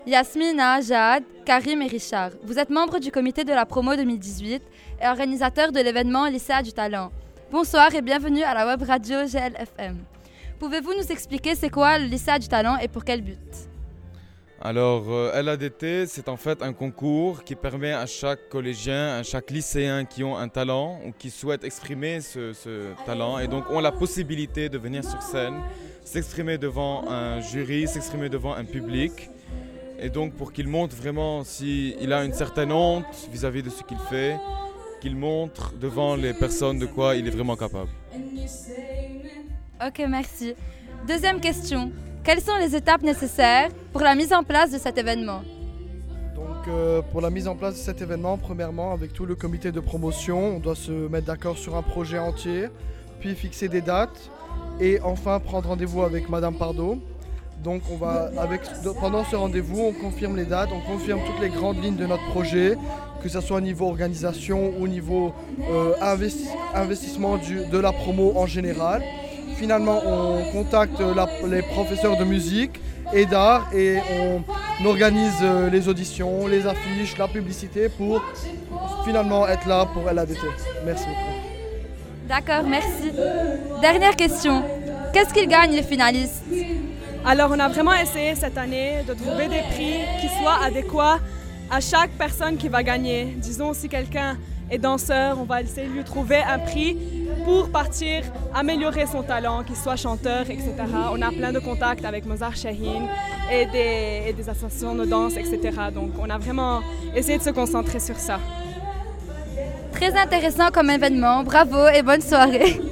Yasmina, Jade, Karim et Richard. Vous êtes membres du comité de la promo 2018 et organisateurs de l'événement Lycéa du Talent. Bonsoir et bienvenue à la web radio GLFM. Pouvez-vous nous expliquer c'est quoi le Lycéa du Talent et pour quel but? Alors, LADT, c'est en fait un concours qui permet à chaque collégien, à chaque lycéen qui ont un talent ou qui souhaite exprimer ce talent et donc ont la possibilité de venir sur scène, s'exprimer devant un jury, s'exprimer devant un public. Et donc pour qu'il montre vraiment s'il a une certaine honte vis-à-vis de ce qu'il fait, qu'il montre devant les personnes de quoi il est vraiment capable. Ok, merci. Deuxième question. Quelles sont les étapes nécessaires pour la mise en place de cet événement? Donc pour la mise en place de cet événement, premièrement avec tout le comité de promotion, on doit se mettre d'accord sur un projet entier, puis fixer des dates et enfin prendre rendez-vous avec Madame Pardo. Donc pendant ce rendez-vous, on confirme les dates, on confirme toutes les grandes lignes de notre projet, que ce soit au niveau organisation ou au niveau investissement de la promo en général. Finalement, on contacte les professeurs de musique et d'art et on organise les auditions, les affiches, la publicité pour finalement être là pour LADT. Merci beaucoup. D'accord, merci. Dernière question. Qu'est-ce qu'ils gagnent les finalistes? Alors, on a vraiment essayé cette année de trouver des prix qui soient adéquats à chaque personne qui va gagner. Disons, si quelqu'un est danseur, on va essayer de lui trouver un prix pour partir améliorer son talent, qu'il soit chanteur, etc. On a plein de contacts avec Mozart Chahine et des associations de danse, etc. Donc, on a vraiment essayé de se concentrer sur ça. Très intéressant comme événement. Bravo et bonne soirée.